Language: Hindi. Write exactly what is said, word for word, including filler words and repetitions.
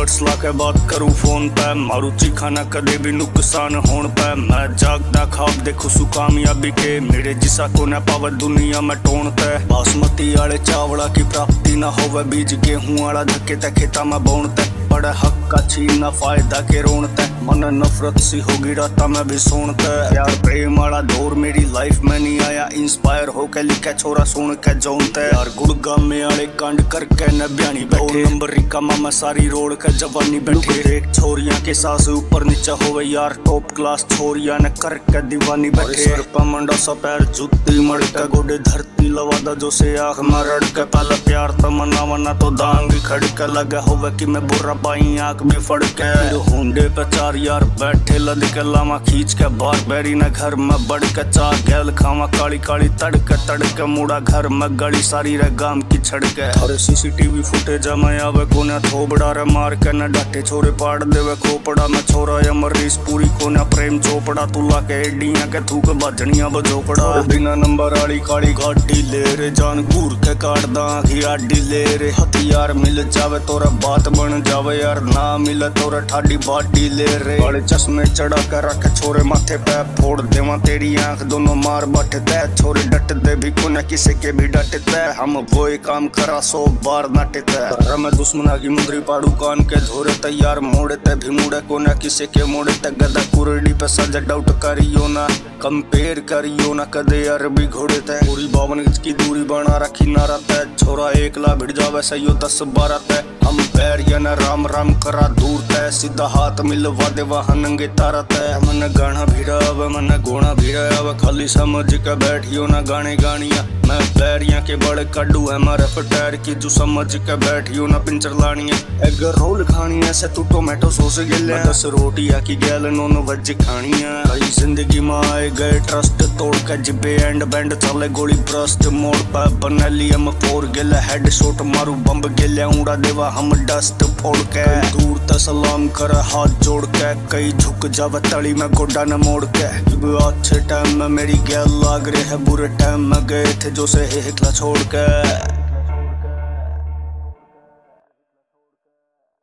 वर्ड्स लाके बात करूं फोन पे, मारू चीखा ना कदे भी नुकसान होन पे। मैं जागदा खाब देखो सु कामयाबी के, मेरे जिसा को न पावे दुनिया में टोन ते। बासमती आले चावड़ा की प्राप्ति ना होवे, बीज गेहूं आला धक्के ते खेता में बोन ते। बड़ा हक का छीना फायदा के रोन ते, मन नफरत सी होगी राता में भी सोन ते। यार प्रेम वाला दौर मेरी लाइफ में नहीं आया, इंस्पायर होके लिखे छोरा सुन के जोन ते। यार गुड़गाम में आले कांड करके न ब्यानी बैठे, नंबर रिका मामा सारी रोड के जवानी बैठे। एक छोरियां के सास ऊपर नीचे होवे यार, टॉप क्लास छोरियां ने करके दीवानी बैठे। सर पे मंडा सा पैर जुत्ती मड़ के, गोडे धरती लवादा जो से आँख में रड़ के। पहले प्यार तमन्ना वना तो दांग खड़के, लगे होवे कि मैं बुरा पाई आँख भी फड़के। होंडे पे चार यार बैठे लद के, लामा खींच के बार बैरी न घर में बढ़ के। चार गैल खावा काली काली तड़के तड़के, मुड़ा घर में गली सारी रे गाम की छड़के। अरे सीसीटीवी फुटेज में आवे कोने थोबड़ा रे मार के, न डाटे छोरे पाड़ देवे खोपड़ा में। छोरा अमर रीस पूरी कोने प्रेम चोपड़ा, तुला के एडियां के थूक बाजनिया बजोपड़ा। बिना नंबर आली काली गाड़ी ले रे, जान घूर के काट दाखी आडी ले रे। हथियार मिल जावे तोरा बात बन जावे यार, ना मिले तोरा ठाडी बाडी ले रे। काले चश्मे चढ़ा कर रख छोरे माथे पे, फोड़ देवा तेरी आंख दोनों मार बटते। छोरे डटते भी कोने किसी के भी डटते, हम वो काम करा सो बार नटते। मैं दुश्मना की मुंदरी पाड़ू कान के धोरे तैयार, मोड़ते भी मुड़े कोने किसी के मोड़ते। गदा कुरडी पे सजा डाउट करियो ना, कंपेयर करियो ना कदे अरबी घोड़े ते। पूरी बावन गज की दूरी बना रखी ना रहता, छोरा एकला भिड़ जावे सही दस बारह ते। हम पैर या न राम राम करा दूर तय, सीधा हाथ मिलवा दे वहाँ नंगे तारा तय। मन गाना भिड़ावे मन गोना भिड़ावे, खाली समझ के बैठियो ना गाने गानिया। मैं पैरिया के बड़े कड्डू है मारे फटैर की, जो समझ के बैठियो ना पिंचर लानिया। एग रोल खानिया से तू टोमेटो सॉस गिले, दस रोटिया की गैल नॉन वेज खानिया। कई जिंदगी में आए गए ट्रस्ट तोड़ के, जिबे एंड बैंड चले गोली ब्रस्ट। मोड़ पे बनली हम फोर गिले, हेड शॉट मारू बम्ब गिले, उड़ा देवा हम डस्ट फोड़ के। दूर त सलाम कर हाथ जोड़ के, कई झुक जावे तली में गोडा न मोड़ के। अच्छे टाइम में मेरी गैल लाग रहे है, बुरे टाइम में गए थे जो से हिकला छोड़ के।